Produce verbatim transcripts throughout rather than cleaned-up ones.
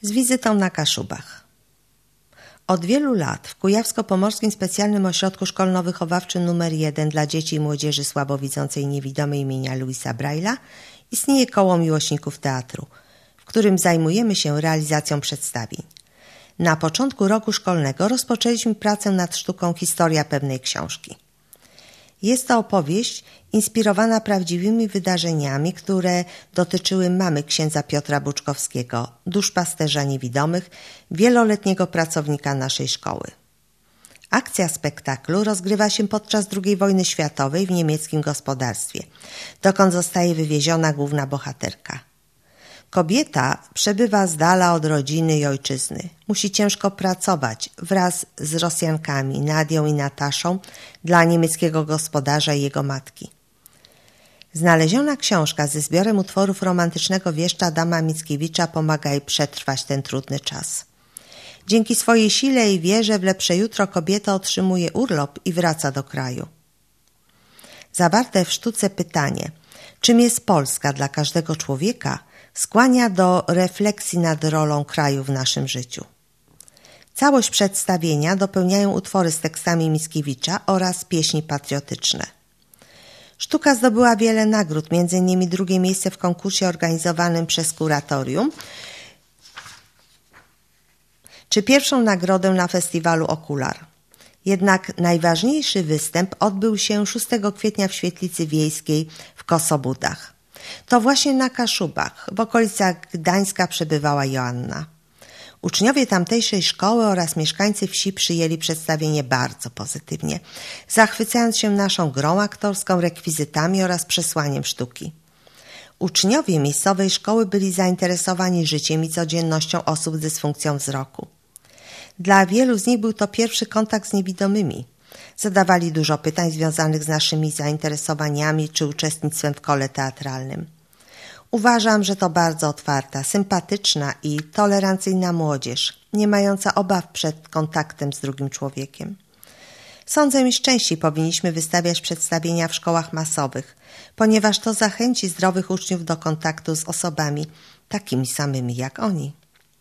z wizytą na Kaszubach. Od wielu lat w Kujawsko-Pomorskim Specjalnym Ośrodku Szkolno-Wychowawczym numer jeden dla dzieci i młodzieży słabowidzącej i niewidomej imienia Louisa Braille'a istnieje koło miłośników teatru, w którym zajmujemy się realizacją przedstawień. Na początku roku szkolnego rozpoczęliśmy pracę nad sztuką Historia pewnej książki. Jest to opowieść inspirowana prawdziwymi wydarzeniami, które dotyczyły mamy księdza Piotra Buczkowskiego, duszpasterza niewidomych, wieloletniego pracownika naszej szkoły. Akcja spektaklu rozgrywa się podczas drugiej wojny światowej w niemieckim gospodarstwie, dokąd zostaje wywieziona główna bohaterka. Kobieta przebywa z dala od rodziny i ojczyzny. Musi ciężko pracować wraz z Rosjankami, Nadią i Nataszą dla niemieckiego gospodarza i jego matki. Znaleziona książka ze zbiorem utworów romantycznego wieszcza Adama Mickiewicza pomaga jej przetrwać ten trudny czas. Dzięki swojej sile i wierze w lepsze jutro kobieta otrzymuje urlop i wraca do kraju. Zawarte w sztuce pytanie, czym jest Polska dla każdego człowieka, skłania do refleksji nad rolą kraju w naszym życiu. Całość przedstawienia dopełniają utwory z tekstami Mickiewicza oraz pieśni patriotyczne. Sztuka zdobyła wiele nagród, między innymi drugie miejsce w konkursie organizowanym przez kuratorium, czy pierwszą nagrodę na festiwalu Okular. Jednak najważniejszy występ odbył się szóstego kwietnia w Świetlicy Wiejskiej w Kosobudach. To właśnie na Kaszubach, w okolicach Gdańska, przebywała Joanna. Uczniowie tamtejszej szkoły oraz mieszkańcy wsi przyjęli przedstawienie bardzo pozytywnie, zachwycając się naszą grą aktorską, rekwizytami oraz przesłaniem sztuki. Uczniowie miejscowej szkoły byli zainteresowani życiem i codziennością osób z dysfunkcją wzroku. Dla wielu z nich był to pierwszy kontakt z niewidomymi. Zadawali dużo pytań związanych z naszymi zainteresowaniami czy uczestnictwem w kole teatralnym. Uważam, że to bardzo otwarta, sympatyczna i tolerancyjna młodzież, nie mająca obaw przed kontaktem z drugim człowiekiem. Sądzę, iż częściej powinniśmy wystawiać przedstawienia w szkołach masowych, ponieważ to zachęci zdrowych uczniów do kontaktu z osobami takimi samymi jak oni.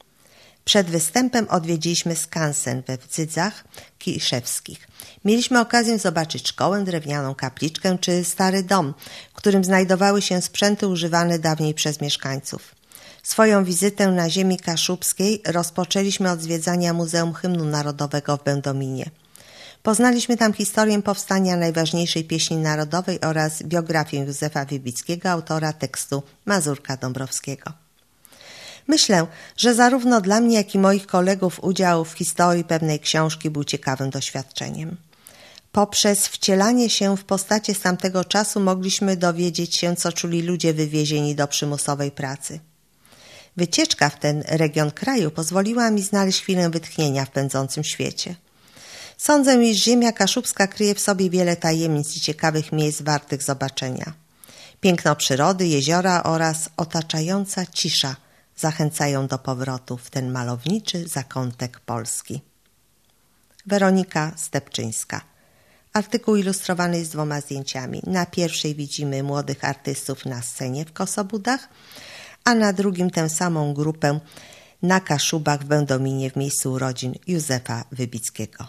Przed występem odwiedziliśmy skansen we Wdzydzach Kiszewskich. Mieliśmy okazję zobaczyć szkołę, drewnianą kapliczkę czy stary dom, w którym znajdowały się sprzęty używane dawniej przez mieszkańców. Swoją wizytę na ziemi kaszubskiej rozpoczęliśmy od zwiedzania Muzeum Hymnu Narodowego w Będominie. Poznaliśmy tam historię powstania najważniejszej pieśni narodowej oraz biografię Józefa Wybickiego, autora tekstu Mazurka Dąbrowskiego. Myślę, że zarówno dla mnie, jak i moich kolegów udział w historii pewnej książki był ciekawym doświadczeniem. Poprzez wcielanie się w postacie z tamtego czasu mogliśmy dowiedzieć się, co czuli ludzie wywiezieni do przymusowej pracy. Wycieczka w ten region kraju pozwoliła mi znaleźć chwilę wytchnienia w pędzącym świecie. Sądzę, iż ziemia kaszubska kryje w sobie wiele tajemnic i ciekawych miejsc wartych zobaczenia. Piękno przyrody, jeziora oraz otaczająca cisza zachęcają do powrotu w ten malowniczy zakątek Polski. Weronika Stepczyńska. Artykuł ilustrowany jest dwoma zdjęciami. Na pierwszej widzimy młodych artystów na scenie w Kosobudach, a na drugim tę samą grupę na Kaszubach w Będominie w miejscu urodzin Józefa Wybickiego.